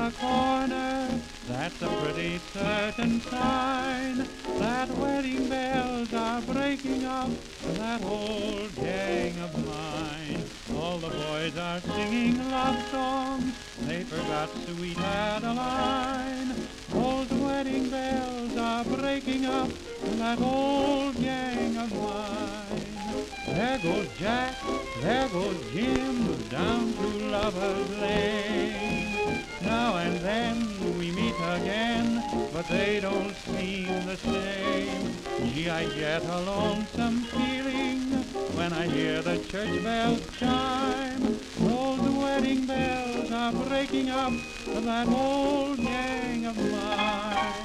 the corner, that's a pretty certain sign that wedding bells are breaking up that old gang of mine. All the boys are singing love songs, they forgot sweet Adeline. Those wedding bells are breaking up that old gang of mine. There goes Jack, there goes Jim, down to Lover's Lane. Now and then we meet again, but they don't seem the same. Gee, I get a lonesome feeling when I hear the church bells chime. Those wedding bells are breaking up that old gang of mine.